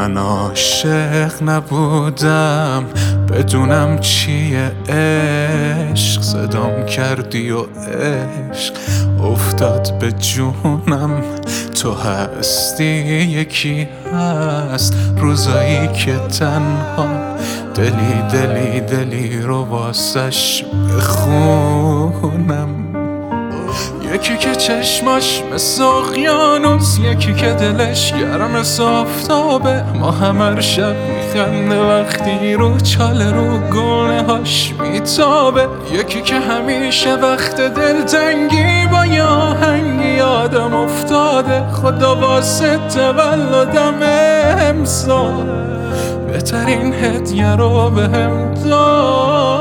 من عاشق نبودم بدونم چیه عشق، صدام کردی و عشق افتاد به جونم. تو هستی یکی هست روزایی که تنها دلی رو واسش بخونم. یکی که چشماش مثل اقیانوس، یکی که دلش گرم مثل آفتابه. ما هر شب میخنده وقتی رو چاله رو گونه هاش میتابه. یکی که همیشه وقت دلتنگی با یه آهنگی یادم افتاده. خدا واسه تولدم امسال بهترین هدیه رو بهم داد.